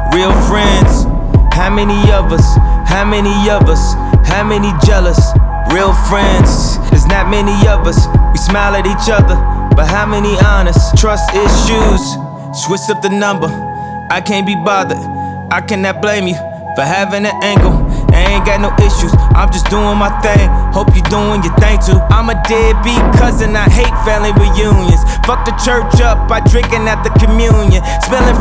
real friends. How many of us? How many of us? How many jealous? Real friends. There's not many of us. We smile at each other, but how many honest? Trust issues. Switch up the number. I can't be bothered. I cannot blame you for having an angle. I ain't got no issues, I'm just doing my thing. Hope you doing your thing too. I'm a deadbeat cousin, I hate family reunions. Fuck the church up by drinking at the communion. Smelling